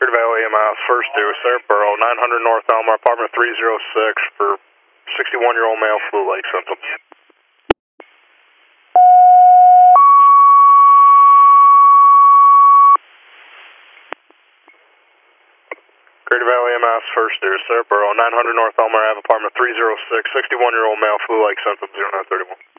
Greater Valley EMS, first due, Sarah 900 North Elmar, apartment 306 for 61-year-old male flu-like symptoms. Greater Valley EMS, first due, Sarah 900 North Elmar Ave, apartment 306, 61-year-old male flu-like symptoms, 0931.